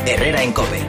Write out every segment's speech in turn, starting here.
Herrera en COPE.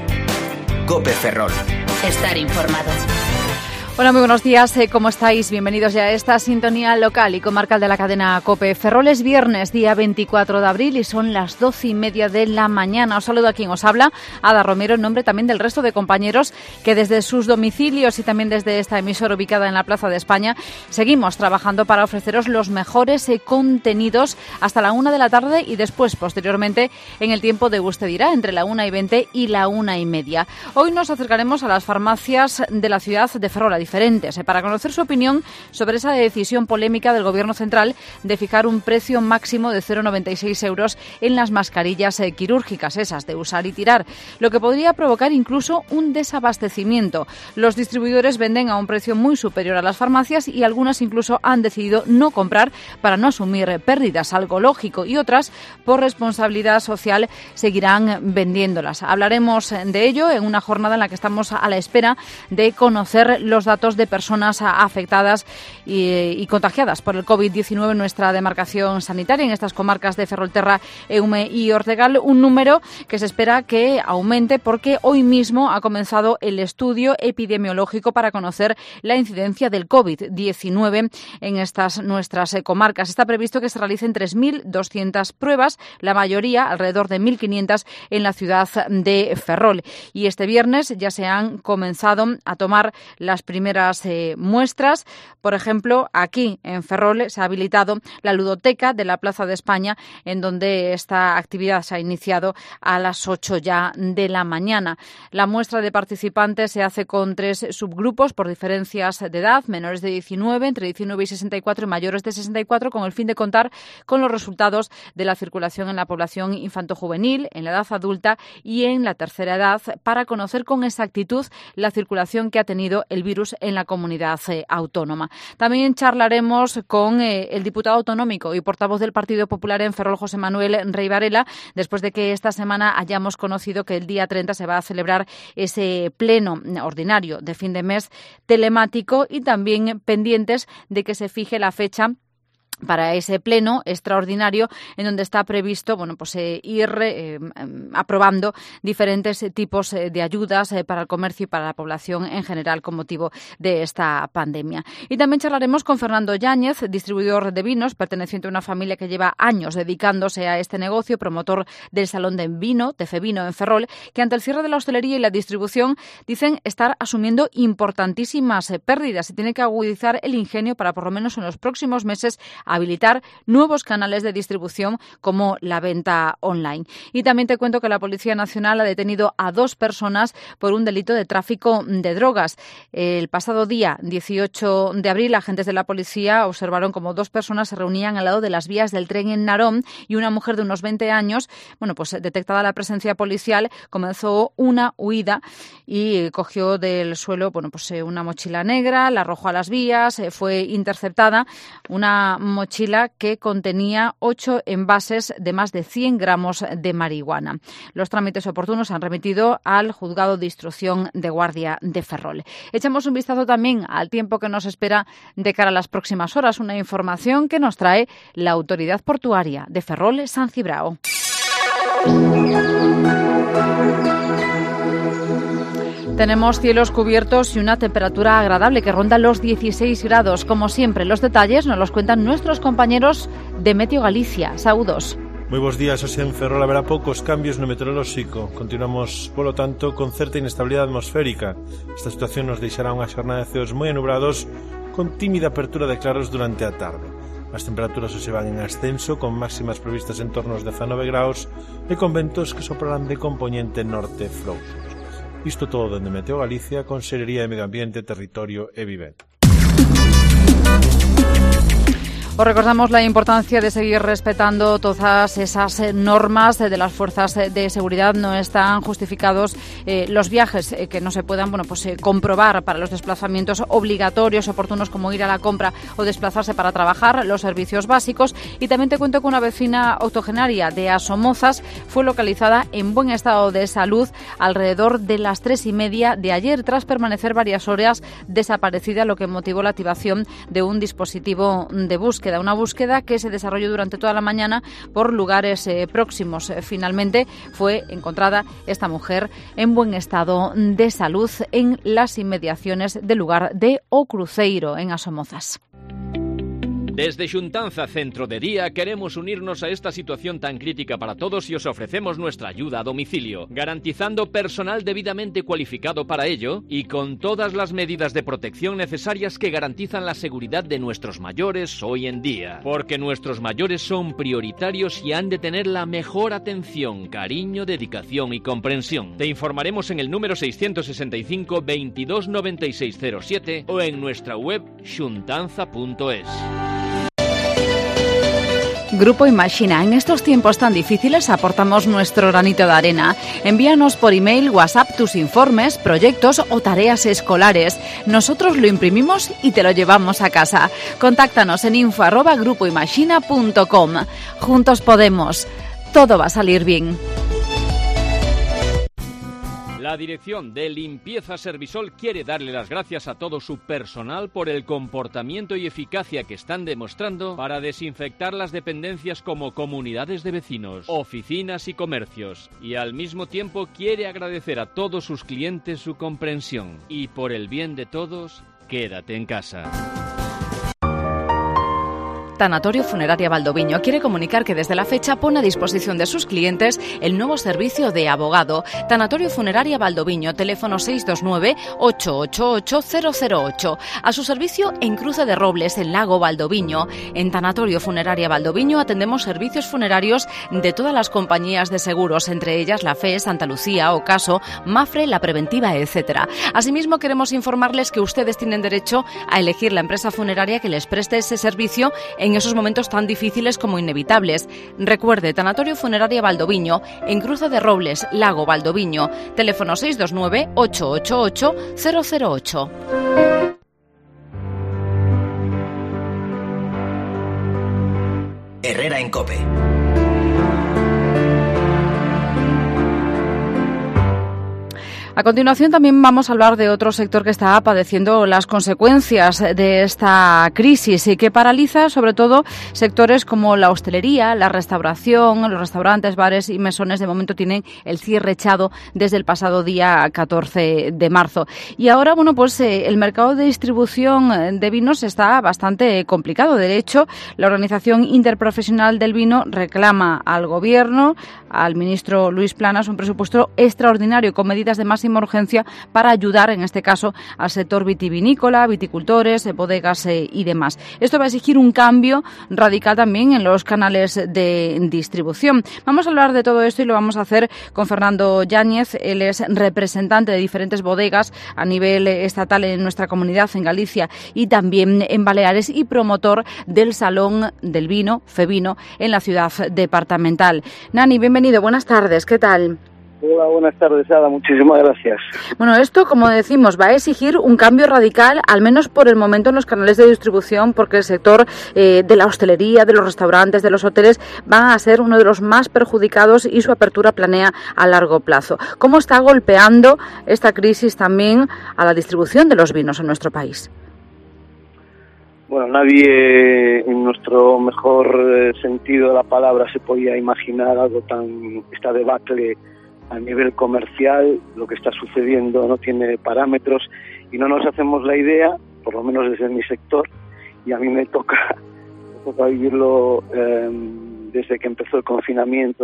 COPE Ferrol. Estar informado. Hola, muy buenos días. ¿Cómo estáis? Bienvenidos ya a esta sintonía local y comarcal de la cadena COPE. Ferrol es viernes, día 24 de abril y son las 12:30 de la mañana. Os saludo a quien os habla, Ada Romero, en nombre también del resto de compañeros que desde sus domicilios y también desde esta emisora ubicada en la Plaza de España seguimos trabajando para ofreceros los mejores contenidos hasta la 1 de la tarde y después, posteriormente, en el tiempo de Usted dirá, entre la 1:20 y la 1:30. Hoy nos acercaremos a las farmacias de la ciudad de Ferrol, diferentes, para conocer su opinión sobre esa decisión polémica del Gobierno central de fijar un precio máximo de 0,96 euros en las mascarillas quirúrgicas, esas de usar y tirar, lo que podría provocar incluso un desabastecimiento. Los distribuidores venden a un precio muy superior a las farmacias y algunas incluso han decidido no comprar para no asumir pérdidas, algo lógico, y otras, por responsabilidad social, seguirán vendiéndolas. Hablaremos de ello en una jornada en la que estamos a la espera de conocer los datos de personas afectadas y contagiadas por el COVID-19 en nuestra demarcación sanitaria, en estas comarcas de Ferrolterra, Eume y Ortegal, un número que se espera que aumente porque hoy mismo ha comenzado el estudio epidemiológico para conocer la incidencia del COVID-19 en estas nuestras comarcas. Está previsto que se realicen 3.200 pruebas, la mayoría, alrededor de 1.500, en la ciudad de Ferrol. Y este viernes ya se han comenzado a tomar las primeras muestras. Por ejemplo, aquí en Ferrol se ha habilitado la ludoteca de la Plaza de España, en donde esta actividad se ha iniciado a las 8 ya de la mañana. La muestra de participantes se hace con 3 subgrupos por diferencias de edad: menores de 19, entre 19 y 64 y mayores de 64, con el fin de contar con los resultados de la circulación en la población infantojuvenil, en la edad adulta y en la tercera edad, para conocer con exactitud la circulación que ha tenido el virus en la comunidad autónoma. También charlaremos con el diputado autonómico y portavoz del Partido Popular en Ferrol, José Manuel Rey Varela, después de que esta semana hayamos conocido que el día 30 se va a celebrar ese pleno ordinario de fin de mes telemático, y también pendientes de que se fije la fecha para ese pleno extraordinario en donde está previsto ir aprobando diferentes tipos de ayudas para el comercio y para la población en general con motivo de esta pandemia. Y también charlaremos con Fernando Yáñez, distribuidor de vinos, perteneciente a una familia que lleva años dedicándose a este negocio, promotor del Salón de Vino, de Fevino en Ferrol, que ante el cierre de la hostelería y la distribución dicen estar asumiendo importantísimas pérdidas y tiene que agudizar el ingenio para, por lo menos en los próximos meses, habilitar nuevos canales de distribución como la venta online. Y también te cuento que la Policía Nacional ha detenido a 2 personas por un delito de tráfico de drogas. El pasado día 18 de abril, agentes de la policía observaron como 2 personas se reunían al lado de las vías del tren en Narón, y una mujer de unos 20 años, detectada la presencia policial, comenzó una huida y cogió del suelo una mochila negra, la arrojó a las vías, fue interceptada una mochila que contenía 8 envases de más de 100 gramos de marihuana. Los trámites oportunos se han remitido al Juzgado de Instrucción de Guardia de Ferrol. Echamos un vistazo también al tiempo que nos espera de cara a las próximas horas, una información que nos trae la Autoridad Portuaria de Ferrol San Cibrao. Tenemos cielos cubiertos y una temperatura agradable que ronda los 16 grados. Como siempre, los detalles nos los cuentan nuestros compañeros de Meteo Galicia. Saúdos. Moi bons días, hoxe en Ferrol haberá poucos cambios no meteorolóxico. Continuamos, polo tanto, con certa inestabilidade atmosférica. Esta situación nos deixará unha xornada de ceos moi anubrados con tímida apertura de claros durante a tarde. As temperaturas hoxe van en ascenso, con máximas previstas en torno aos 19 graus e con ventos que soprarán de componente norte frouxos. Isto todo dende Meteo Galicia, Consellería de Medio Ambiente, Territorio e Vivenda. Os recordamos la importancia de seguir respetando todas esas normas de las fuerzas de seguridad. No están justificados los viajes que no se puedan comprobar para los desplazamientos obligatorios, oportunos, como ir a la compra o desplazarse para trabajar, los servicios básicos. Y también te cuento que una vecina octogenaria de Asomozas fue localizada en buen estado de salud alrededor de las 3:30 de ayer, tras permanecer varias horas desaparecida, lo que motivó la activación de un dispositivo de búsqueda. una búsqueda que se desarrolló durante toda la mañana por lugares próximos. Finalmente fue encontrada esta mujer en buen estado de salud en las inmediaciones del lugar de O Cruceiro, en As Somozas. Desde Xuntanza Centro de Día queremos unirnos a esta situación tan crítica para todos y os ofrecemos nuestra ayuda a domicilio, garantizando personal debidamente cualificado para ello y con todas las medidas de protección necesarias que garantizan la seguridad de nuestros mayores hoy en día. Porque nuestros mayores son prioritarios y han de tener la mejor atención, cariño, dedicación y comprensión. Te informaremos en el número 665 22 9607 o en nuestra web xuntanza.es. Grupo Imagina, en estos tiempos tan difíciles aportamos nuestro granito de arena. Envíanos por email, WhatsApp tus informes, proyectos o tareas escolares. Nosotros lo imprimimos y te lo llevamos a casa. Contáctanos en info@grupoimagina.com. Juntos podemos. Todo va a salir bien. La Dirección de Limpieza Servisol quiere darle las gracias a todo su personal por el comportamiento y eficacia que están demostrando para desinfectar las dependencias como comunidades de vecinos, oficinas y comercios. Y al mismo tiempo quiere agradecer a todos sus clientes su comprensión. Y por el bien de todos, quédate en casa. Tanatorio Funeraria Valdoviño quiere comunicar que desde la fecha pone a disposición de sus clientes el nuevo servicio de abogado. Tanatorio Funeraria Valdoviño, teléfono 629-888-008. A su servicio en Cruce de Robles, en Lago Valdoviño. En Tanatorio Funeraria Valdoviño atendemos servicios funerarios de todas las compañías de seguros, entre ellas la FE, Santa Lucía, Ocaso, Mafre, La Preventiva, etc. Asimismo, queremos informarles que ustedes tienen derecho a elegir la empresa funeraria que les preste ese servicio en esos momentos tan difíciles como inevitables. Recuerde, Tanatorio Funeraria Valdoviño, en Cruce de Robles, Lago Valdoviño, teléfono 629-888-008. Herrera en COPE. A continuación también vamos a hablar de otro sector que está padeciendo las consecuencias de esta crisis y que paraliza sobre todo sectores como la hostelería, la restauración, los restaurantes, bares y mesones. De momento tienen el cierre echado desde el pasado día 14 de marzo. Y ahora, el mercado de distribución de vinos está bastante complicado. De hecho, la Organización Interprofesional del Vino reclama al Gobierno, al ministro Luis Planas, un presupuesto extraordinario con medidas de máxima urgencia para ayudar, en este caso, al sector vitivinícola, viticultores, bodegas y demás. Esto va a exigir un cambio radical también en los canales de distribución. Vamos a hablar de todo esto y lo vamos a hacer con Fernando Yáñez. Él es representante de diferentes bodegas a nivel estatal en nuestra comunidad, en Galicia y también en Baleares, y promotor del Salón del Vino, FEVINO, en la ciudad departamental. Nani, bienvenido, buenas tardes, ¿qué tal? Hola, buenas tardes, Ada, muchísimas gracias. Bueno, esto, como decimos, va a exigir un cambio radical, al menos por el momento, en los canales de distribución, porque el sector de la hostelería, de los restaurantes, de los hoteles, va a ser uno de los más perjudicados y su apertura planea a largo plazo. ¿Cómo está golpeando esta crisis también a la distribución de los vinos en nuestro país? Bueno, nadie en nuestro mejor sentido de la palabra se podía imaginar algo esta debacle a nivel comercial. Lo que está sucediendo no tiene parámetros y no nos hacemos la idea, por lo menos desde mi sector, y a mí me toca vivirlo desde que empezó el confinamiento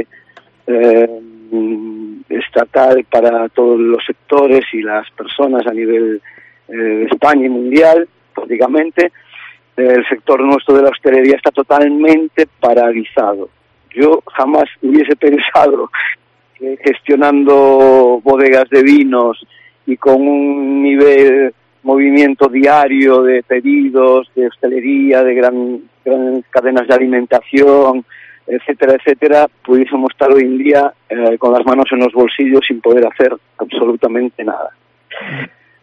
estatal para todos los sectores y las personas a nivel de España y mundial, prácticamente. El sector nuestro de la hostelería está totalmente paralizado. Yo jamás hubiese pensado que gestionando bodegas de vinos y con un nivel movimiento diario de pedidos de hostelería, de gran cadenas de alimentación, etcétera, etcétera, pudiésemos estar hoy en día con las manos en los bolsillos sin poder hacer absolutamente nada.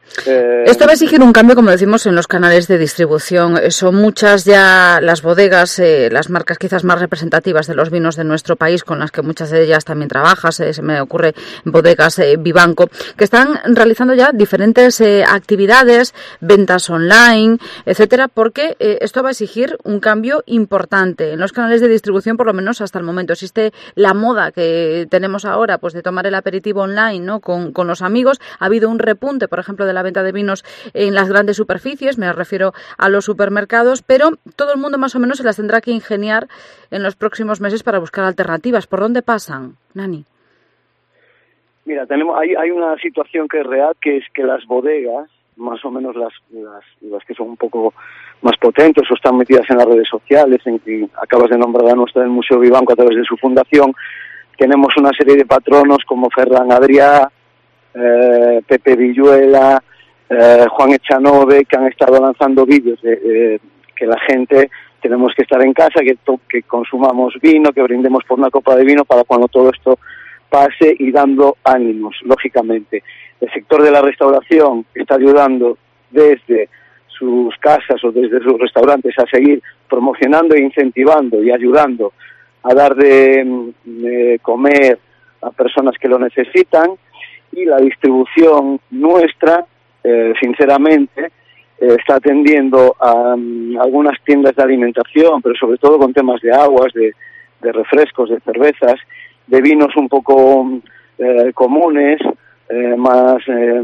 Esto va a exigir un cambio, como decimos, en los canales de distribución. Son muchas ya las bodegas, las marcas quizás más representativas de los vinos de nuestro país, con las que muchas de ellas también trabajas, se me ocurre bodegas Vivanco, que están realizando ya diferentes actividades, ventas online, etcétera, porque esto va a exigir un cambio importante en los canales de distribución, por lo menos hasta el momento. Existe la moda que tenemos ahora, pues de tomar el aperitivo online, ¿no?, con los amigos. Ha habido un repunte, por ejemplo, de la venta de vinos en las grandes superficies, me refiero a los supermercados, pero todo el mundo más o menos se las tendrá que ingeniar en los próximos meses para buscar alternativas. ¿Por dónde pasan, Nani? Mira, hay una situación que es real, que es que las bodegas, más o menos las que son un poco más potentes o están metidas en las redes sociales, en que acabas de nombrar a nuestra del Museo Vivanco a través de su fundación, tenemos una serie de patronos como Ferran Adrià, Pepe Villuela, Juan Echanove, que han estado lanzando vídeos de que la gente tenemos que estar en casa, que consumamos vino, que brindemos por una copa de vino para cuando todo esto pase, y dando ánimos, lógicamente. El sector de la restauración está ayudando desde sus casas o desde sus restaurantes a seguir promocionando e incentivando y ayudando a dar de comer a personas que lo necesitan, y la distribución nuestra, sinceramente, está atendiendo a algunas tiendas de alimentación, pero sobre todo con temas de aguas, de refrescos, de cervezas, de vinos un poco comunes, más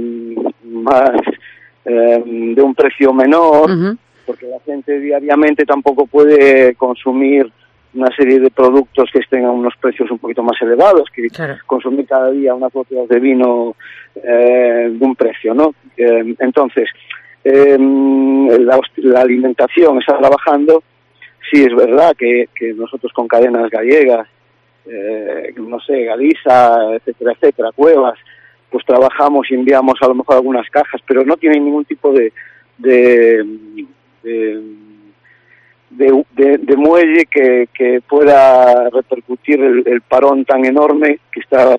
de un precio menor, porque la gente diariamente tampoco puede consumir una serie de productos que estén a unos precios un poquito más elevados, que claro, consumir cada día unas botellas de vino de un precio, ¿no? Entonces, la alimentación está trabajando. Sí, es verdad que nosotros con cadenas gallegas, no sé, Galiza, etcétera, Cuevas, pues trabajamos y enviamos a lo mejor algunas cajas, pero no tienen ningún tipo de muelle que pueda repercutir el parón tan enorme que está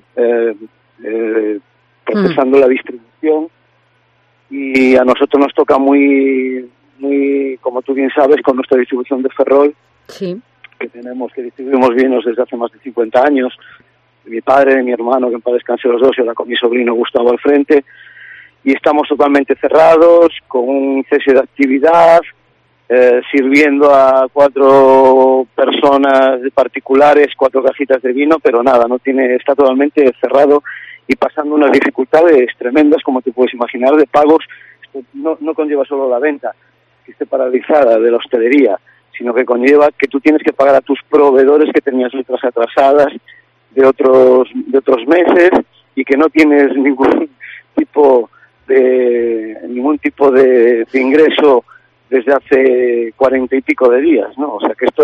procesando la distribución. Y a nosotros nos toca muy, como tú bien sabes, con nuestra distribución de Ferrol, sí, que distribuimos vinos desde hace más de 50 años. Mi padre, mi hermano, que en paz descanse los dos, y ahora con mi sobrino Gustavo al frente, y estamos totalmente cerrados, con un cese de actividad, sirviendo a 4 personas particulares 4 cajitas de vino, pero nada, está totalmente cerrado y pasando unas dificultades tremendas, como te puedes imaginar, de pagos. No conlleva solo la venta, que esté paralizada, de la hostelería, sino que conlleva que tú tienes que pagar a tus proveedores que tenías letras atrasadas de otros meses, y que no tienes ningún tipo de ingreso desde hace 40 y pico de días, ¿no? O sea que esto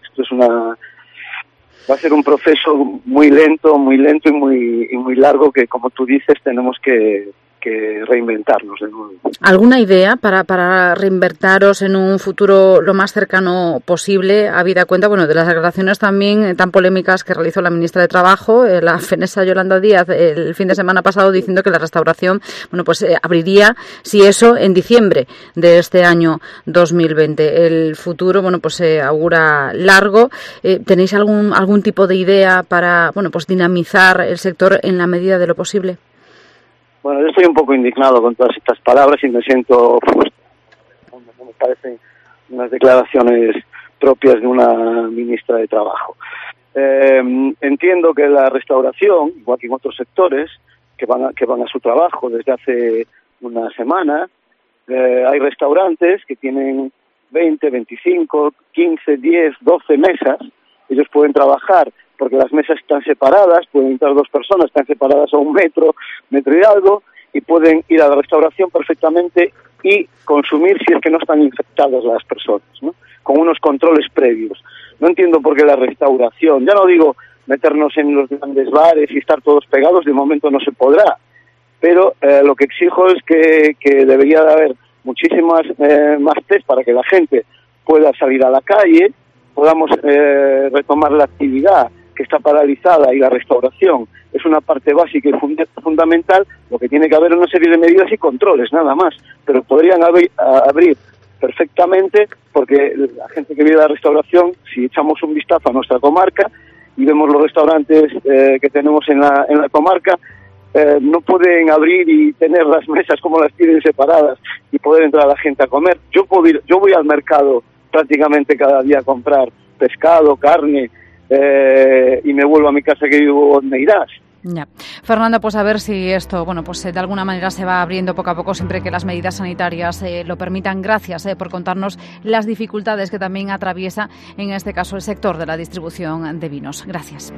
va a ser un proceso muy lento y muy largo, que, como tú dices, tenemos que reinventarnos de nuevo. ¿Alguna idea para reinvertaros en un futuro lo más cercano posible, habida cuenta, de las declaraciones también tan polémicas que realizó la ministra de Trabajo, la fenesa Yolanda Díaz, el fin de semana pasado, diciendo que la restauración, abriría, si eso, en diciembre de este año 2020? El futuro, se augura largo. ¿Tenéis algún tipo de idea para, dinamizar el sector en la medida de lo posible? Bueno, yo estoy un poco indignado con todas estas palabras y me siento me parecen unas declaraciones propias de una ministra de Trabajo. Entiendo que la restauración, igual que en otros sectores que van a su trabajo desde hace una semana, hay restaurantes que tienen 20, 25, 15, 10, 12 mesas. Ellos pueden trabajar porque las mesas están separadas, pueden entrar 2 personas, están separadas a 1 metro y algo, y pueden ir a la restauración perfectamente y consumir si es que no están infectadas las personas, ¿no? Con unos controles previos. No entiendo por qué la restauración, ya no digo meternos en los grandes bares y estar todos pegados, de momento no se podrá, pero lo que exijo es que debería de haber muchísimas más test para que la gente pueda salir a la calle, podamos retomar la actividad que está paralizada y la restauración es una parte básica y fundamental, lo que tiene que haber es una serie de medidas y controles, nada más. Pero podrían abrir perfectamente, porque la gente que vive la restauración, si echamos un vistazo a nuestra comarca y vemos los restaurantes que tenemos en la comarca, no pueden abrir y tener las mesas como las tienen separadas y poder entrar a la gente a comer. Yo voy al mercado prácticamente cada día a comprar pescado, carne, y me vuelvo a mi casa que vivo en Meirás. Ya. Fernando, pues a ver si esto, pues de alguna manera se va abriendo poco a poco siempre que las medidas sanitarias lo permitan. Gracias por contarnos las dificultades que también atraviesa, en este caso, el sector de la distribución de vinos. Gracias.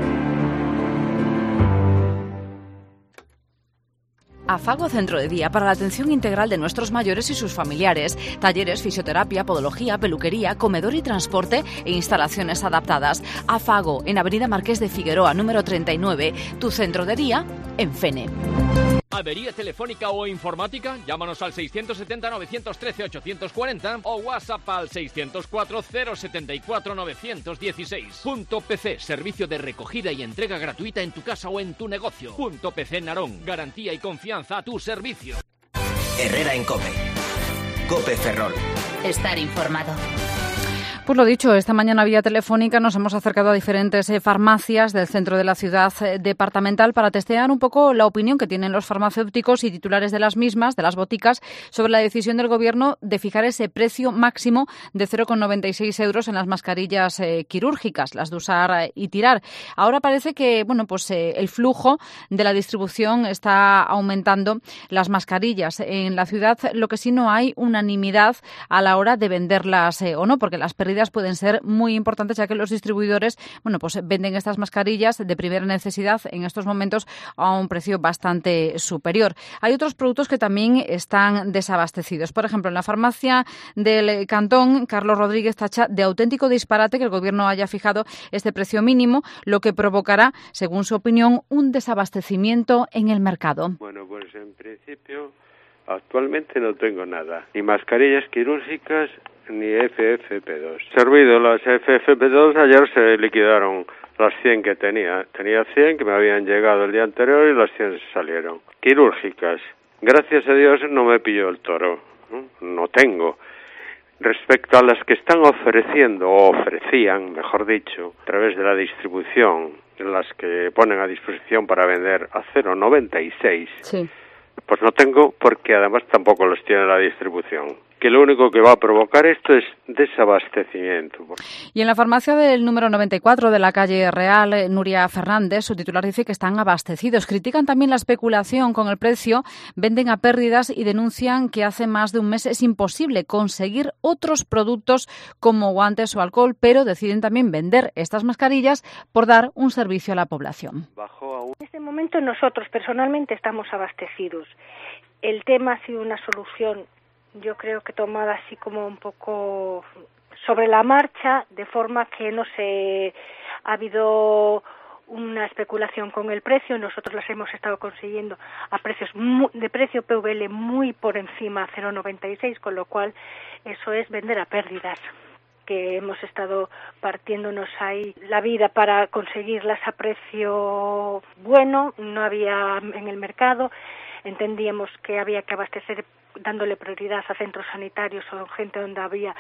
Afago Centro de Día para la atención integral de nuestros mayores y sus familiares. Talleres, fisioterapia, podología, peluquería, comedor y transporte e instalaciones adaptadas. Afago, en Avenida Marqués de Figueroa, número 39. Tu centro de día en Fene. ¿Avería telefónica o informática? Llámanos al 670-913-840 o WhatsApp al 604-074-916. Punto PC, servicio de recogida y entrega gratuita en tu casa o en tu negocio. Punto PC Narón, garantía y confianza a tu servicio. Herrera en COPE. COPE Ferrol. Estar informado. Pues lo dicho, esta mañana vía telefónica nos hemos acercado a diferentes farmacias del centro de la ciudad departamental para testear un poco la opinión que tienen los farmacéuticos y titulares de las mismas, de las boticas, sobre la decisión del Gobierno de fijar ese precio máximo de 0,96 euros en las mascarillas quirúrgicas, las de usar y tirar. Ahora parece que el flujo de la distribución está aumentando las mascarillas en la ciudad, lo que sí no hay unanimidad a la hora de venderlas o no, porque las pérdidas pueden ser muy importantes, ya que los distribuidores venden estas mascarillas de primera necesidad en estos momentos a un precio bastante superior. Hay otros productos que también están desabastecidos. Por ejemplo, en la farmacia del Cantón, Carlos Rodríguez tacha de auténtico disparate que el Gobierno haya fijado este precio mínimo, lo que provocará, según su opinión, un desabastecimiento en el mercado. Bueno, pues en principio actualmente no tengo nada, ni mascarillas quirúrgicas ni FFP2. Servido las FFP2, ayer se liquidaron las 100 que tenía. Tenía 100 que me habían llegado el día anterior y las 100 se salieron. Quirúrgicas, gracias a Dios no me pilló el toro, no tengo. Respecto a las que están ofreciendo, o ofrecían, mejor dicho, a través de la distribución, las que ponen a disposición para vender a 0,96, sí. Pues no tengo, porque además tampoco los tiene la distribución. Que lo único que va a provocar esto es desabastecimiento. Y en la farmacia del número 94 de la calle Real, Nuria Fernández, su titular dice que están abastecidos. Critican también la especulación con el precio, venden a pérdidas y denuncian que hace más de un mes es imposible conseguir otros productos como guantes o alcohol, pero deciden también vender estas mascarillas por dar un servicio a la población. En este momento nosotros personalmente estamos abastecidos. El tema ha sido una solución, yo creo que tomada así como un poco sobre la marcha, de forma que no se ha habido una especulación con el precio. Nosotros las hemos estado consiguiendo a precios de precio PVL muy por encima, 0,96, con lo cual eso es vender a pérdidas, que hemos estado partiéndonos ahí la vida para conseguirlas a precio bueno, no había en el mercado. Entendíamos que había que abastecer dándole prioridad a centros sanitarios o gente donde había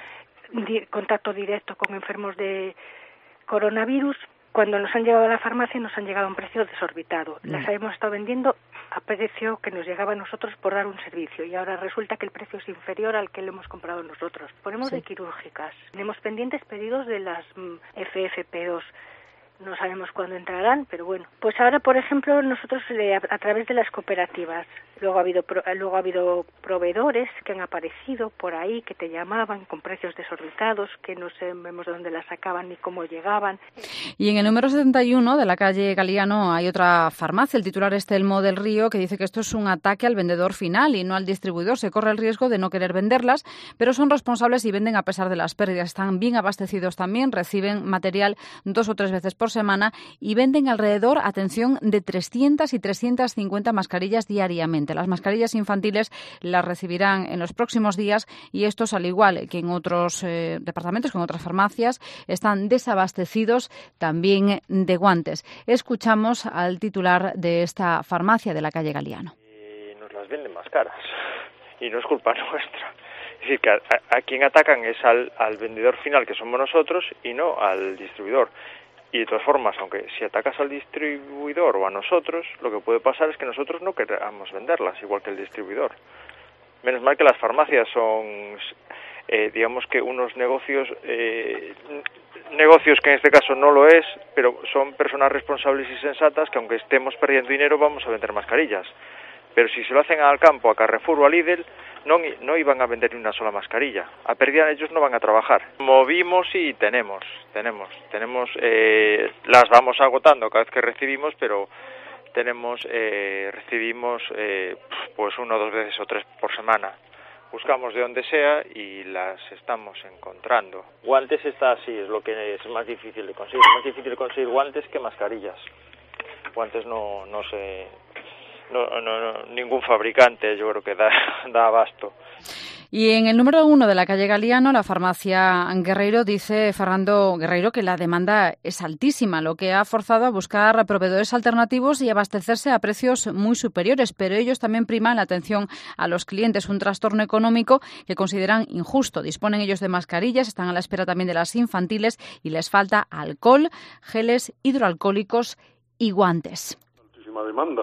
contacto directo con enfermos de coronavirus. Cuando nos han llegado a la farmacia nos han llegado a un precio desorbitado. Las hemos estado vendiendo a precio que nos llegaba a nosotros por dar un servicio, y ahora resulta que el precio es inferior al que lo hemos comprado nosotros. Ponemos de quirúrgicas. Tenemos pendientes pedidos de las FFP2. No sabemos cuándo entrarán, pero bueno. Pues ahora, por ejemplo, nosotros a través de las cooperativas, luego ha habido proveedores que han aparecido por ahí, que te llamaban con precios desorbitados, que no sabemos de dónde las sacaban ni cómo llegaban. Y en el número 71 de la calle Galiano hay otra farmacia, el titular es Telmo del Río, que dice que esto es un ataque al vendedor final y no al distribuidor. Se corre el riesgo de no querer venderlas, pero son responsables y venden a pesar de las pérdidas. Están bien abastecidos también, reciben material 2 o 3 veces por semana y venden alrededor, atención, de 300 y 350 mascarillas diariamente. siguiente. Las mascarillas infantiles las recibirán en los próximos días y estos, al igual que en otros departamentos, que en otras farmacias, están desabastecidos también de guantes. Escuchamos al titular de esta farmacia de la calle Galiano. Y nos las venden más caras y no es culpa nuestra. Es decir, que a quien atacan es al vendedor final, que somos nosotros, y no al distribuidor. Y de todas formas, aunque si atacas al distribuidor o a nosotros, lo que puede pasar es que nosotros no queramos venderlas, igual que el distribuidor. Menos mal que las farmacias son, digamos que unos negocios que en este caso no lo es, pero son personas responsables y sensatas que aunque estemos perdiendo dinero vamos a vender mascarillas. Pero si se lo hacen al campo, a Carrefour o a Lidl, no iban a vender ni una sola mascarilla. A pérdida ellos no van a trabajar. Movimos y tenemos, las vamos agotando cada vez que recibimos, pero recibimos pues 1 o 2 veces o 3 por semana. Buscamos de donde sea y las estamos encontrando. Guantes está así, es lo que es más difícil de conseguir. Es más difícil conseguir guantes que mascarillas. Guantes no sé, ningún fabricante yo creo que da abasto. Y en el número 1 de la calle Galiano, la farmacia Guerreiro, dice Fernando Guerreiro que la demanda es altísima, lo que ha forzado a buscar proveedores alternativos y abastecerse a precios muy superiores, pero ellos también priman la atención a los clientes, un trastorno económico que consideran injusto. Disponen ellos de mascarillas, están a la espera también de las infantiles y les falta alcohol, geles hidroalcohólicos y guantes. Altísima demanda.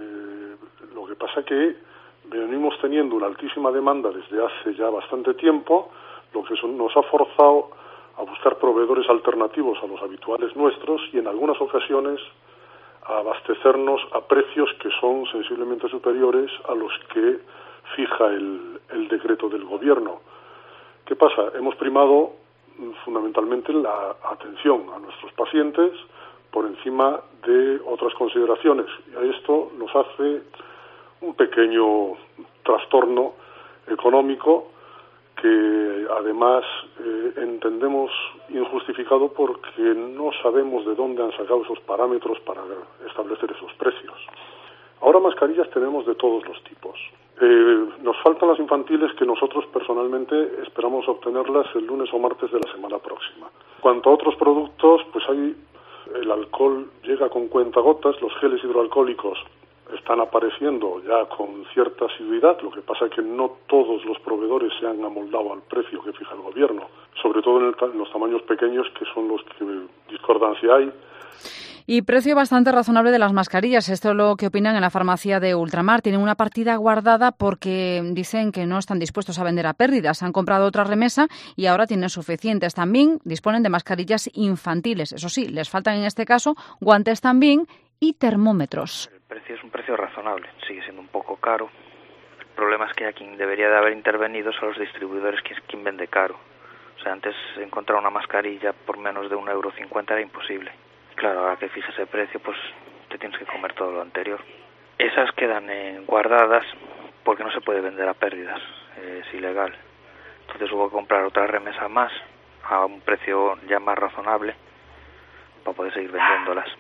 Lo que pasa que venimos teniendo una altísima demanda desde hace ya bastante tiempo, lo que nos ha forzado a buscar proveedores alternativos a los habituales nuestros y en algunas ocasiones a abastecernos a precios que son sensiblemente superiores a los que fija el decreto del gobierno. ¿Qué pasa? Hemos primado fundamentalmente la atención a nuestros pacientes por encima de otras consideraciones. Y esto nos hace un pequeño trastorno económico que además entendemos injustificado porque no sabemos de dónde han sacado esos parámetros para establecer esos precios. Ahora mascarillas tenemos de todos los tipos. Nos faltan las infantiles que nosotros personalmente esperamos obtenerlas el lunes o martes de la semana próxima. En cuanto a otros productos, pues el alcohol llega con cuentagotas, los geles hidroalcohólicos están apareciendo ya con cierta asiduidad, lo que pasa es que no todos los proveedores se han amoldado al precio que fija el gobierno, sobre todo en los tamaños pequeños, que son los que discordancia hay. Y precio bastante razonable de las mascarillas. Esto es lo que opinan en la farmacia de Ultramar. Tienen una partida guardada porque dicen que no están dispuestos a vender a pérdidas. Han comprado otra remesa y ahora tienen suficientes. También disponen de mascarillas infantiles. Eso sí, les faltan en este caso guantes también y termómetros. El precio es un precio razonable. Sigue siendo un poco caro. El problema es que a quien debería de haber intervenido son los distribuidores, que es quien vende caro. O sea, antes encontrar una mascarilla por menos de €1,50 era imposible. Claro, ahora que fijas el precio, pues te tienes que comer todo lo anterior. Esas quedan guardadas porque no se puede vender a pérdidas, es ilegal. Entonces hubo que comprar otra remesa más a un precio ya más razonable para poder seguir vendiéndolas.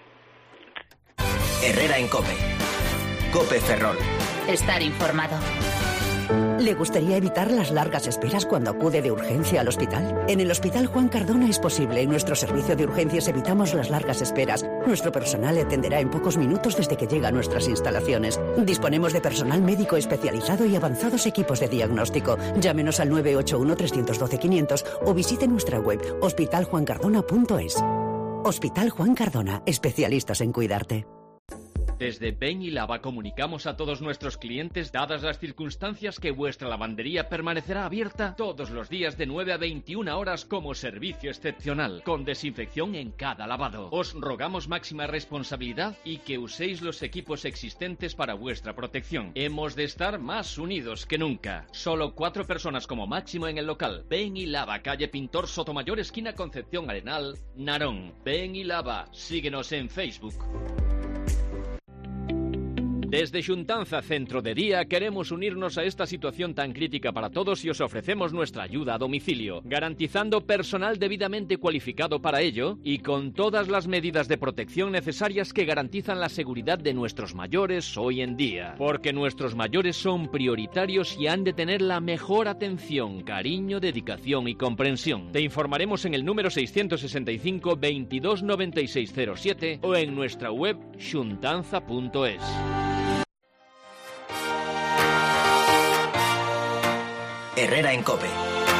Herrera en COPE. COPE Ferrol. Estar informado. ¿Le gustaría evitar las largas esperas cuando acude de urgencia al hospital? En el Hospital Juan Cardona es posible. En nuestro servicio de urgencias evitamos las largas esperas. Nuestro personal le atenderá en pocos minutos desde que llega a nuestras instalaciones. Disponemos de personal médico especializado y avanzados equipos de diagnóstico. Llámenos al 981-312-500 o visite nuestra web hospitaljuancardona.es. Hospital Juan Cardona, especialistas en cuidarte. Desde Ben y Lava comunicamos a todos nuestros clientes, dadas las circunstancias, que vuestra lavandería permanecerá abierta todos los días de 9 a 21 horas como servicio excepcional, con desinfección en cada lavado. Os rogamos máxima responsabilidad y que uséis los equipos existentes para vuestra protección. Hemos de estar más unidos que nunca. Solo 4 personas como máximo en el local. Ben y Lava, calle Pintor Sotomayor, esquina Concepción Arenal, Narón. Ben y Lava, síguenos en Facebook. Desde Xuntanza Centro de Día queremos unirnos a esta situación tan crítica para todos y os ofrecemos nuestra ayuda a domicilio, garantizando personal debidamente cualificado para ello y con todas las medidas de protección necesarias que garantizan la seguridad de nuestros mayores hoy en día. Porque nuestros mayores son prioritarios y han de tener la mejor atención, cariño, dedicación y comprensión. Te informaremos en el número 665 22 9607 o en nuestra web xuntanza.es. Herrera en COPE.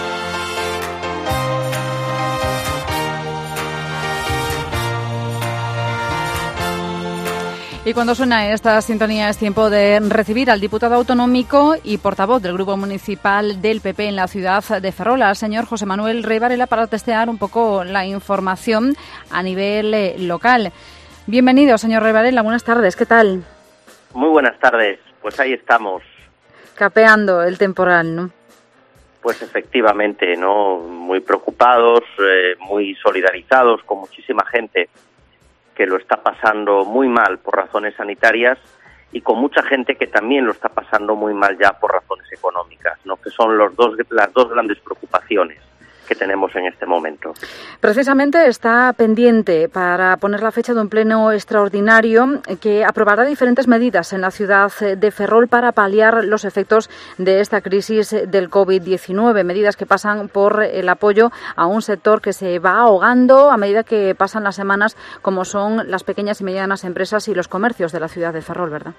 Y cuando suena esta sintonía es tiempo de recibir al diputado autonómico y portavoz del Grupo Municipal del PP en la ciudad de Ferrol, al señor José Manuel Rey Varela, para testear un poco la información a nivel local. Bienvenido, señor Rey Varela, buenas tardes, ¿qué tal? Muy buenas tardes, pues ahí estamos. Capeando el temporal, ¿no? Pues efectivamente, ¿no? Muy preocupados, muy solidarizados con muchísima gente que lo está pasando muy mal por razones sanitarias y con mucha gente que también lo está pasando muy mal ya por razones económicas, ¿no? Que son las dos grandes preocupaciones que tenemos en este momento. Precisamente está pendiente para poner la fecha de un pleno extraordinario que aprobará diferentes medidas en la ciudad de Ferrol para paliar los efectos de esta crisis del COVID-19, medidas que pasan por el apoyo a un sector que se va ahogando a medida que pasan las semanas, como son las pequeñas y medianas empresas y los comercios de la ciudad de Ferrol, ¿verdad?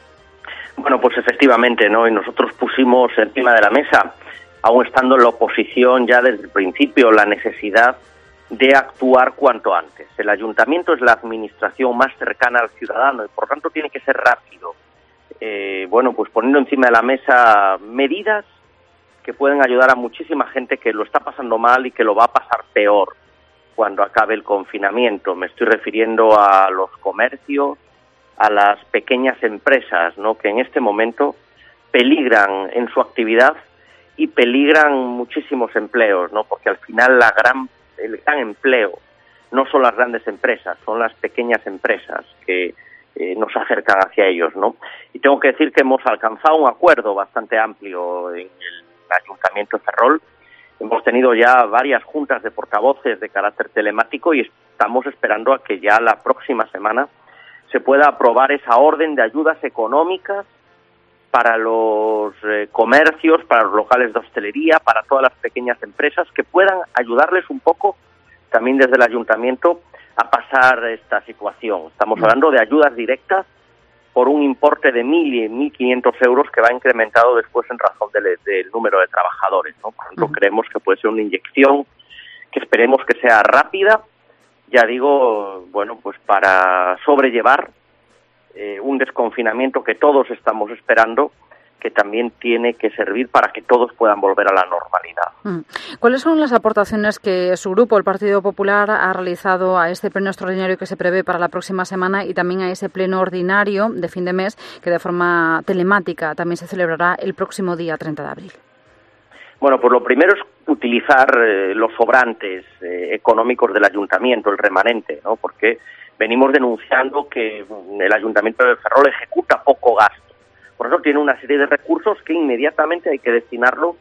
Bueno, pues efectivamente, ¿no? Y nosotros pusimos encima de la mesa, aún estando en la oposición ya desde el principio, la necesidad de actuar cuanto antes. El ayuntamiento es la administración más cercana al ciudadano y por tanto tiene que ser rápido. Bueno, pues poniendo encima de la mesa medidas que pueden ayudar a muchísima gente que lo está pasando mal y que lo va a pasar peor cuando acabe el confinamiento. Me estoy refiriendo a los comercios, a las pequeñas empresas, ¿no? Que en este momento peligran en su actividad y peligran muchísimos empleos, ¿no? Porque al final el gran empleo no son las grandes empresas, son las pequeñas empresas que nos acercan hacia ellos, ¿no? Y tengo que decir que hemos alcanzado un acuerdo bastante amplio en el Ayuntamiento de Ferrol. Hemos tenido ya varias juntas de portavoces de carácter telemático y estamos esperando a que ya la próxima semana se pueda aprobar esa orden de ayudas económicas para los comercios, para los locales de hostelería, para todas las pequeñas empresas que puedan ayudarles un poco también desde el ayuntamiento a pasar esta situación. Estamos hablando de ayudas directas por un importe de 1.000 y 1.500 euros que va incrementado después en razón del número de trabajadores, ¿no? Por tanto, creemos que puede ser una inyección que esperemos que sea rápida, ya digo, bueno, pues para sobrellevar un desconfinamiento que todos estamos esperando, que también tiene que servir para que todos puedan volver a la normalidad. ¿Cuáles son las aportaciones que su grupo, el Partido Popular, ha realizado a este pleno extraordinario que se prevé para la próxima semana y también a ese pleno ordinario de fin de mes que de forma telemática también se celebrará el próximo día 30 de abril? Bueno, pues lo primero es utilizar los sobrantes económicos del ayuntamiento, el remanente, ¿no? Porque venimos denunciando que el Ayuntamiento de Ferrol ejecuta poco gasto. Por eso tiene una serie de recursos que inmediatamente hay que destinarlo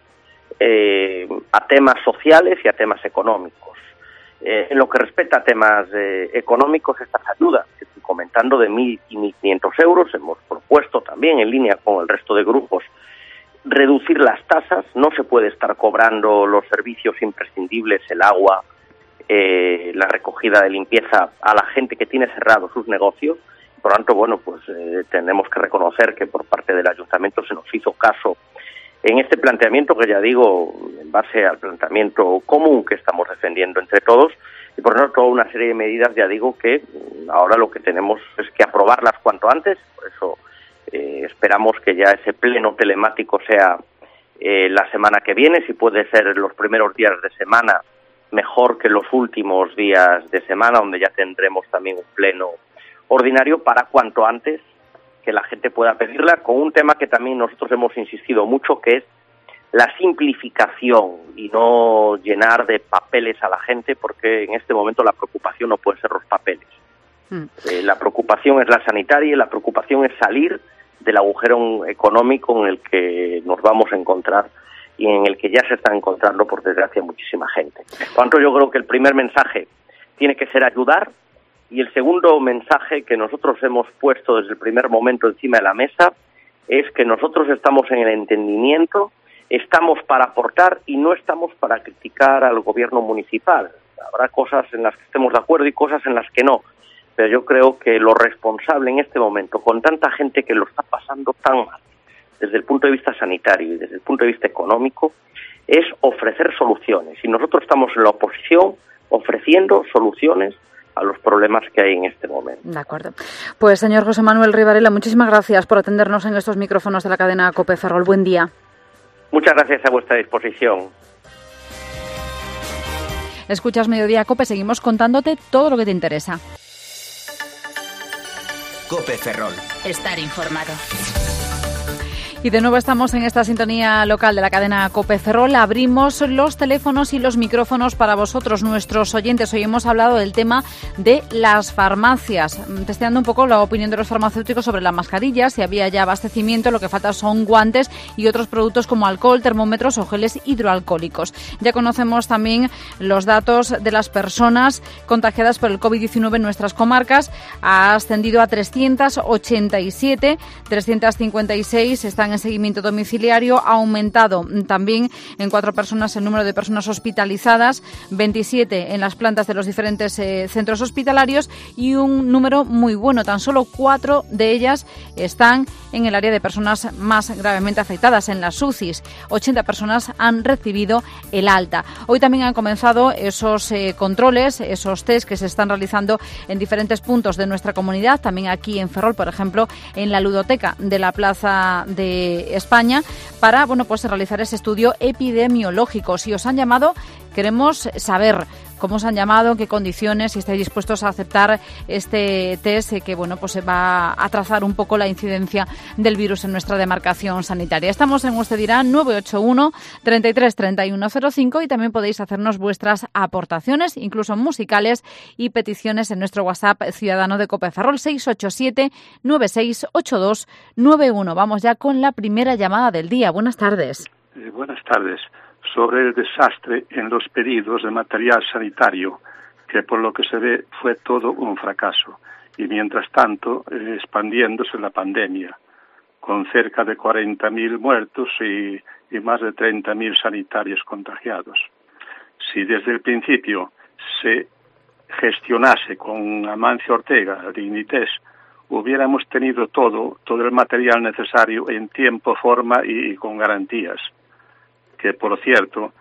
a temas sociales y a temas económicos. En lo que respecta a temas económicos, estas ayudas que estoy comentando de 1.000 y 1.500 euros, hemos propuesto también en línea con el resto de grupos reducir las tasas. No se puede estar cobrando los servicios imprescindibles, el agua, la recogida de limpieza a la gente que tiene cerrados sus negocios. Por lo tanto, bueno, pues tenemos que reconocer que por parte del ayuntamiento se nos hizo caso en este planteamiento que, ya digo, en base al planteamiento común que estamos defendiendo entre todos, y por tanto toda una serie de medidas, ya digo, que ahora lo que tenemos es que aprobarlas cuanto antes. Por eso esperamos que ya ese pleno telemático sea la semana que viene, si puede ser los primeros días de semana, mejor que los últimos días de semana, donde ya tendremos también un pleno ordinario para cuanto antes que la gente pueda pedirla, con un tema que también nosotros hemos insistido mucho, que es la simplificación y no llenar de papeles a la gente, porque en este momento la preocupación no puede ser los papeles. La preocupación es la sanitaria y la preocupación es salir del agujero económico en el que nos vamos a encontrar y en el que ya se está encontrando, por desgracia, muchísima gente. Por tanto, yo creo que el primer mensaje tiene que ser ayudar, y el segundo mensaje que nosotros hemos puesto desde el primer momento encima de la mesa es que nosotros estamos en el entendimiento, estamos para aportar y no estamos para criticar al gobierno municipal. Habrá cosas en las que estemos de acuerdo y cosas en las que no, pero yo creo que lo responsable en este momento, con tanta gente que lo está pasando tan mal, desde el punto de vista sanitario y desde el punto de vista económico, es ofrecer soluciones. Y nosotros estamos en la oposición ofreciendo soluciones a los problemas que hay en este momento. De acuerdo. Pues, señor José Manuel Rivarela, muchísimas gracias por atendernos en estos micrófonos de la cadena COPE Ferrol. Buen día. Muchas gracias, a vuestra disposición. Escuchas Mediodía COPE, seguimos contándote todo lo que te interesa. COPE Ferrol. Estar informado. Y de nuevo estamos en esta sintonía local de la cadena COPE Ferrol. Abrimos los teléfonos y los micrófonos para vosotros, nuestros oyentes. Hoy hemos hablado del tema de las farmacias, testeando un poco la opinión de los farmacéuticos sobre la mascarilla, si había ya abastecimiento, lo que falta son guantes y otros productos como alcohol, termómetros o geles hidroalcohólicos. Ya conocemos también los datos de las personas contagiadas por el COVID-19 en nuestras comarcas. Ha ascendido a 387, 356 están en seguimiento domiciliario. Ha aumentado también en 4 personas el número de personas hospitalizadas, 27 en las plantas de los diferentes centros hospitalarios y un número muy bueno, tan solo 4 de ellas están en el área de personas más gravemente afectadas, en las UCIs. 80 personas han recibido el alta. Hoy también han comenzado esos controles, esos test que se están realizando en diferentes puntos de nuestra comunidad, también aquí en Ferrol, por ejemplo, en la ludoteca de la Plaza de España, para realizar ese estudio epidemiológico. Si os han llamado, queremos saber cómo os han llamado, en qué condiciones, si estáis dispuestos a aceptar este test que se va a trazar un poco la incidencia del virus en nuestra demarcación sanitaria. Estamos en Usted Dirá 981 33 31 05 y también podéis hacernos vuestras aportaciones, incluso musicales, y peticiones en nuestro WhatsApp ciudadano de COPE Ferrol 687 9682 91. Vamos ya con la primera llamada del día. Buenas tardes. Buenas tardes. Sobre el desastre en los pedidos de material sanitario, que por lo que se ve fue todo un fracaso, y mientras tanto expandiéndose la pandemia, con cerca de 40.000 muertos y más de 30.000 sanitarios contagiados. Si desde el principio se gestionase con Amancio Ortega, Dignités, hubiéramos tenido todo el material necesario en tiempo, forma y con garantías. Que, por cierto,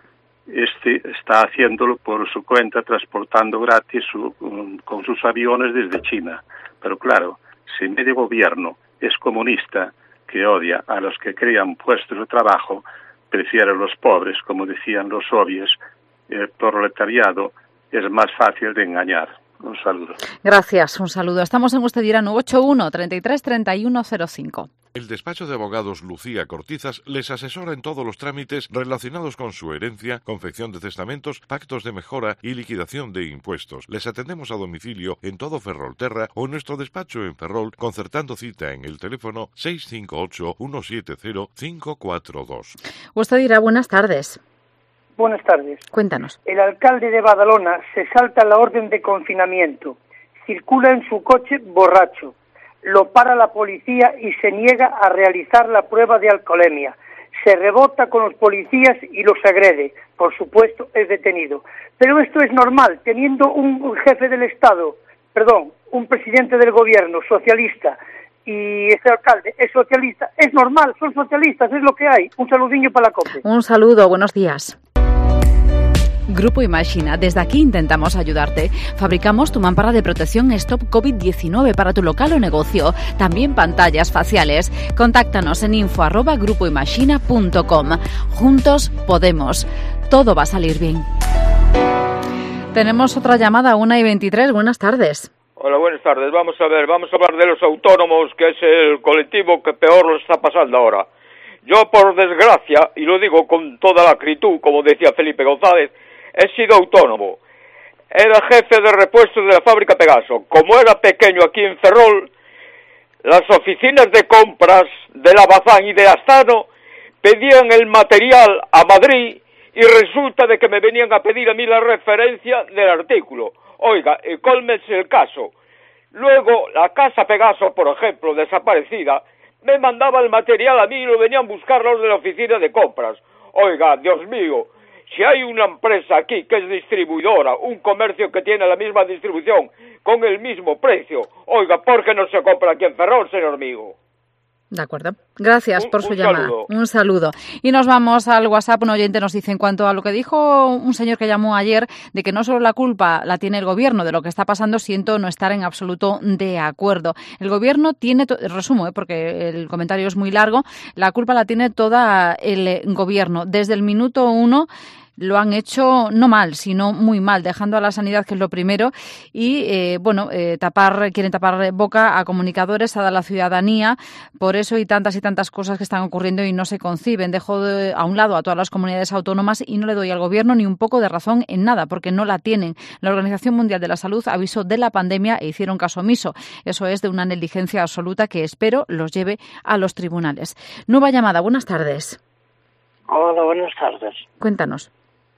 está haciéndolo por su cuenta, transportando gratis con sus aviones desde China. Pero claro, si medio gobierno es comunista, que odia a los que crean puestos de trabajo, prefiere a los pobres, como decían los soviets, el proletariado es más fácil de engañar. Un saludo. Gracias, un saludo. Estamos en Usted Dirá 981 33 31 05. El despacho de abogados Lucía Cortizas les asesora en todos los trámites relacionados con su herencia, confección de testamentos, pactos de mejora y liquidación de impuestos. Les atendemos a domicilio en todo Ferrolterra o en nuestro despacho en Ferrol, concertando cita en el teléfono 658 170 542. Usted Dirá, buenas tardes. Buenas tardes. Cuéntanos. El alcalde de Badalona se salta la orden de confinamiento. Circula en su coche borracho. Lo para la policía y se niega a realizar la prueba de alcoholemia. Se rebota con los policías y los agrede. Por supuesto, es detenido. Pero esto es normal, teniendo un jefe del Estado, un presidente del gobierno socialista, y ese alcalde es socialista. Es normal, son socialistas, es lo que hay. Un saludinho para la COPE. Un saludo, buenos días. Grupo Imagina, desde aquí intentamos ayudarte. Fabricamos tu mampara de protección Stop COVID-19 para tu local o negocio. También pantallas faciales. Contáctanos en info@grupoimagina.com. Juntos podemos. Todo va a salir bien. Tenemos otra llamada, 1:23. Buenas tardes. Hola, buenas tardes. Vamos a hablar de los autónomos, que es el colectivo que peor lo está pasando ahora. Yo, por desgracia, y lo digo con toda la acritud, como decía Felipe González, he sido autónomo. Era jefe de repuestos de la fábrica Pegaso. Como era pequeño aquí en Ferrol, las oficinas de compras de la Bazán y de Astano pedían el material a Madrid y resulta de que me venían a pedir a mí la referencia del artículo. Oiga, cólmese el caso. Luego, la Casa Pegaso, por ejemplo, desaparecida, me mandaba el material a mí y lo venían a buscar los de la oficina de compras. Oiga, Dios mío, si hay una empresa aquí que es distribuidora, un comercio que tiene la misma distribución con el mismo precio, oiga, ¿por qué no se compra aquí en Ferrol, señor amigo? De acuerdo. Gracias por su llamada. Saludo. Un saludo. Y nos vamos al WhatsApp. Un oyente nos dice, en cuanto a lo que dijo un señor que llamó ayer, de que no solo la culpa la tiene el gobierno de lo que está pasando, siento no estar en absoluto de acuerdo. El gobierno tiene, resumo, porque el comentario es muy largo, la culpa la tiene toda el gobierno. Desde el minuto 1 lo han hecho no mal, sino muy mal, dejando a la sanidad, que es lo primero, y quieren tapar boca a comunicadores, a la ciudadanía, por eso y tantas cosas que están ocurriendo y no se conciben. Dejo a un lado a todas las comunidades autónomas y no le doy al gobierno ni un poco de razón en nada, porque no la tienen. La Organización Mundial de la Salud avisó de la pandemia e hicieron caso omiso. Eso es de una negligencia absoluta que espero los lleve a los tribunales. Nueva llamada, buenas tardes. Hola, buenas tardes. Cuéntanos.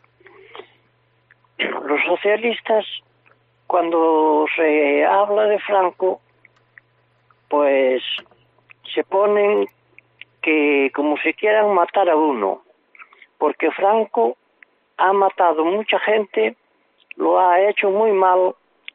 Los socialistas, cuando se habla de Franco, pues se ponen que como si quieran matar a uno, porque Franco ha matado mucha gente, lo ha hecho muy mal,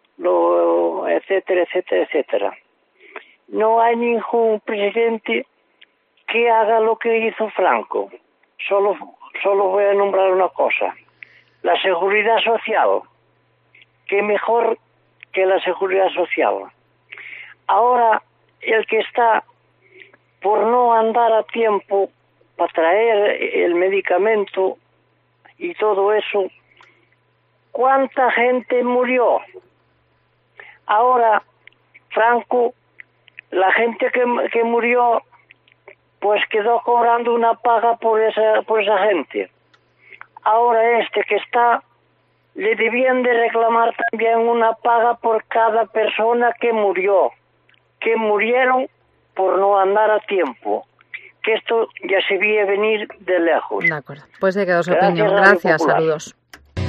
etcétera. No hay ningún presidente que haga lo que hizo Franco. Solo voy a nombrar una cosa. La seguridad social. ¿Qué mejor que la seguridad social? Ahora, el que está por no andar a tiempo para traer el medicamento y todo eso, ¿cuánta gente murió? Ahora, Franco, la gente que murió, pues quedó cobrando una paga por esa gente. Ahora que está, le debían de reclamar también una paga por cada persona que murió, que murieron por no andar a tiempo. Que esto ya se veía venir de lejos. De acuerdo, pues he quedado su opinión. Gracias, saludos.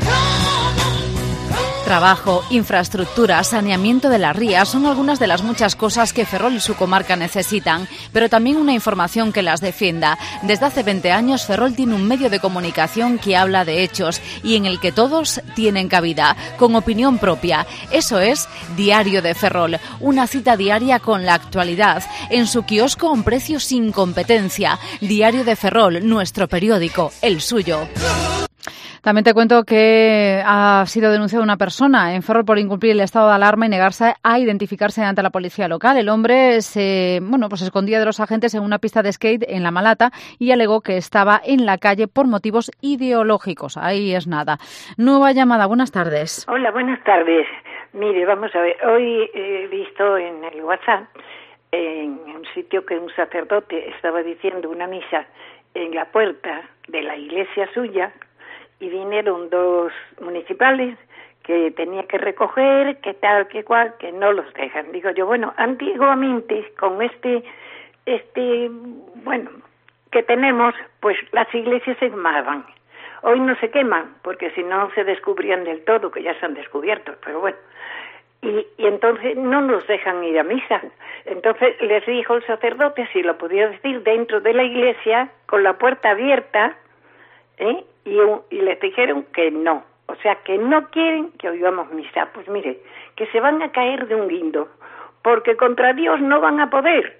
Trabajo, infraestructura, saneamiento de las rías son algunas de las muchas cosas que Ferrol y su comarca necesitan, pero también una información que las defienda. Desde hace 20 años Ferrol tiene un medio de comunicación que habla de hechos y en el que todos tienen cabida, con opinión propia. Eso es Diario de Ferrol, una cita diaria con la actualidad, en su kiosco a un precio sin competencia. Diario de Ferrol, nuestro periódico, el suyo. También te cuento que ha sido denunciada una persona en Ferrol por incumplir el estado de alarma y negarse a identificarse ante la policía local. El hombre se escondía de los agentes en una pista de skate en La Malata y alegó que estaba en la calle por motivos ideológicos. Ahí es nada. Nueva llamada. Buenas tardes. Hola, buenas tardes. Mire, vamos a ver. Hoy he visto en el WhatsApp, en un sitio, que un sacerdote estaba diciendo una misa en la puerta de la iglesia suya, y vinieron dos municipales que tenía que recoger, que tal, que cual, que no los dejan. Digo yo, bueno, antiguamente con que tenemos, pues las iglesias se quemaban. Hoy no se queman, porque si no se descubrían del todo, que ya se han descubierto, pero bueno. Y entonces no nos dejan ir a misa. Entonces les dijo el sacerdote si lo podía decir dentro de la iglesia, con la puerta abierta, y les dijeron que no, o sea, que no quieren que oigamos misa. Pues mire, que se van a caer de un guindo, porque contra Dios no van a poder,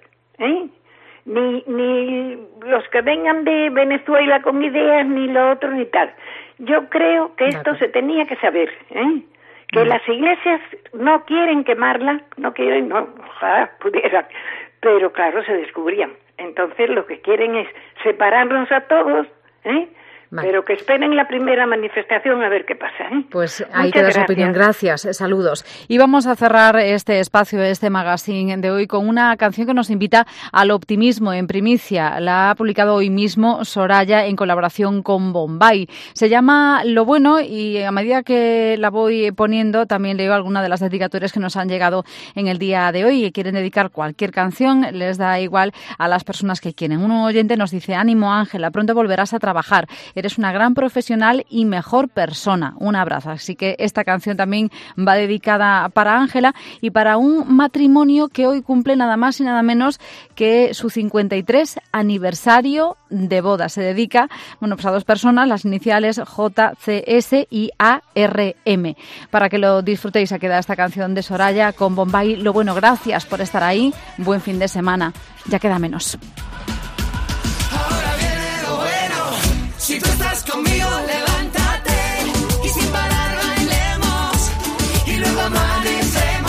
ni los que vengan de Venezuela con ideas, ni lo otro, ni tal. Yo creo que esto se tenía que saber, que las iglesias no quieren quemarlas, ojalá pudieran, pero claro, se descubrían. Entonces lo que quieren es separarnos a todos, Pero que esperen la primera manifestación a ver qué pasa. Pues ahí queda su opinión. Gracias, saludos. Y vamos a cerrar este espacio, este magazine de hoy, con una canción que nos invita al optimismo en primicia. La ha publicado hoy mismo Soraya en colaboración con Bombay. Se llama Lo Bueno y a medida que la voy poniendo también leo algunas de las dedicatorias que nos han llegado en el día de hoy y quieren dedicar cualquier canción, les da igual a las personas que quieren. Un oyente nos dice: ánimo Ángela, pronto volverás a trabajar. Eres una gran profesional y mejor persona. Un abrazo. Así que esta canción también va dedicada para Ángela y para un matrimonio que hoy cumple nada más y nada menos que su 53 aniversario de boda. Se dedica, pues a dos personas, las iniciales JCS y ARM. Para que lo disfrutéis, a queda esta canción de Soraya con Bombay. Lo Bueno, gracias por estar ahí. Buen fin de semana. Ya queda menos. Si tú estás conmigo, levántate y sin parar bailemos y luego amanecemos.